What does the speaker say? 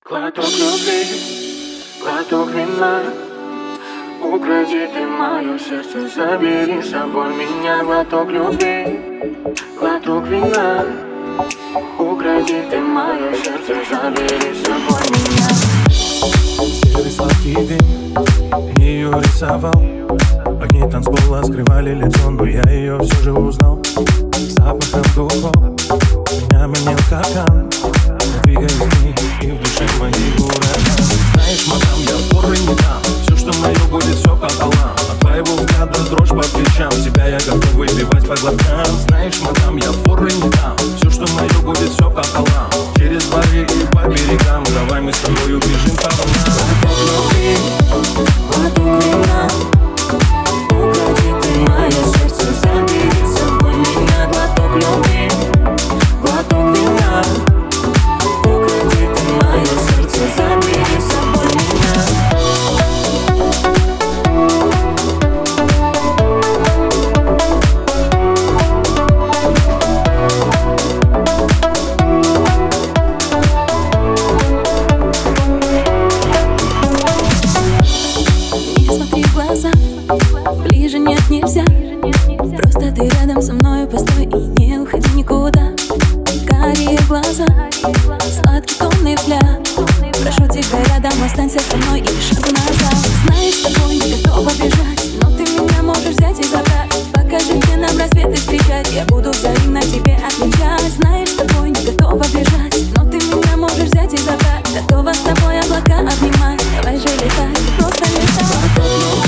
Глоток любви, глоток вина. Укради ты мое сердце, забери с собой меня. Глоток любви, глоток вина. Укради ты мое сердце, забери с собой меня. Серый сладкий дым, не ее рисовал. Огни танцпола скрывали лицо, но я ее все же узнал. Запахом духов меня манил капкан. Я двигаюсь к ней, и в душе моей ураган. Знаешь, мадам, я форы не дам. Все, что мое, будет все пополам. От твоего взгляда дрожь по плечам. Тебя я готов выбивать по глоткам. Знаешь, мадам, я форы не дам. Все, что мое, будет все пополам. Через дворы и по берегам. Давай мы с тобой убежим по волнам. Глоток любви, глоток вина. Укради ты мое сердце, забери с собой меня. Глоток любви, глоток вина. Укради ты мое сердце, забери с собой меня. Не смотри в глаза, ближе нет, нельзя. Просто ты рядом со мной, постой и не уходи никуда. Карие глаза, сладкий томный взгляд. Прошу тебя рядом, останься со мной и ни шагу назад. Знаешь, с тобой не готова бежать, но ты меня можешь взять и забрать. Покажи, где нам рассветы встречать, я буду взаимно тебе отвечать. Знаешь, с тобой не готова бежать, но ты меня можешь взять и забрать. Готова с тобой облака обнимать, давай же летать, просто летай.